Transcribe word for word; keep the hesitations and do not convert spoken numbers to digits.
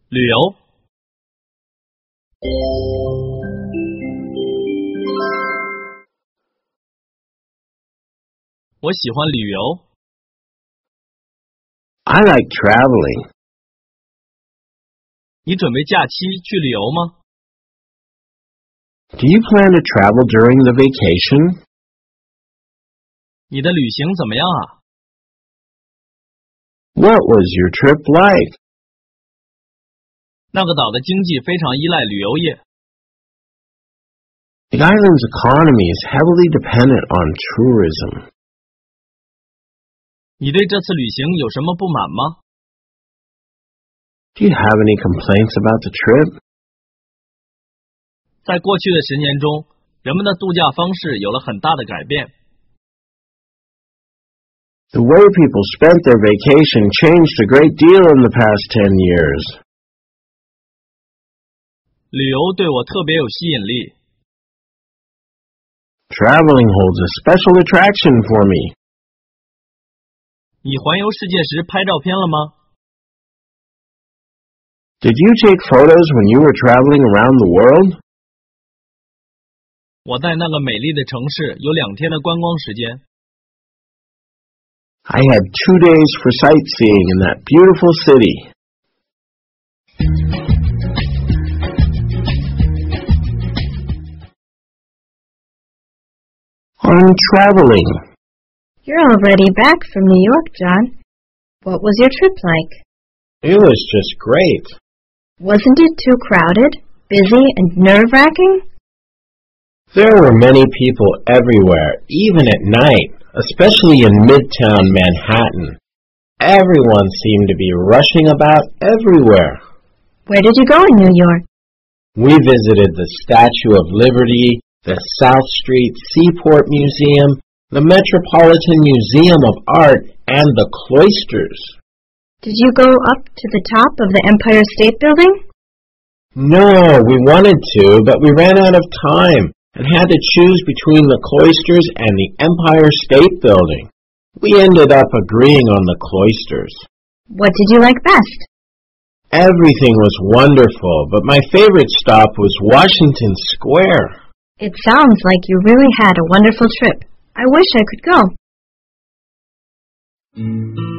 旅游。我喜欢旅游。 I like traveling. 你准备假期去旅游吗？ Do you plan to travel during the vacation? 你的旅行怎么样啊？ What was your trip like? 那个岛的经济非常依赖旅游业。 The island's economy is heavily dependent on tourism. 你对这次旅行有什么不满吗？ Do you have any complaints about the trip? 在过去的十年中，人们的度假方式有了很大的改变。 The way people spent their vacation changed a great deal in the past ten years. 旅游对我特别有吸引力。 Traveling holds a special attraction for me. 你环游世界时拍照片了吗？ Did you take photos when you were traveling around the world? 我在那个美丽的城市有两天的观光时间。 I had two days for sightseeing in that beautiful city. On traveling. You're already back from New York, John. What was your trip like? It was just great. Wasn't it too crowded, busy, and nerve-wracking? There were many people everywhere, even at night, especially in Midtown Manhattan. Everyone seemed to be rushing about everywhere. Where did you go in New York? We visited the Statue of Liberty, the South Street Seaport Museum, the Metropolitan Museum of Art, and the Cloisters. Did you go up to the top of the Empire State Building? No, we wanted to, but we ran out of time and had to choose between the Cloisters and the Empire State Building. We ended up agreeing on the Cloisters. What did you like best? Everything was wonderful, but my favorite stop was Washington Square. It sounds like you really had a wonderful trip. I wish I could go.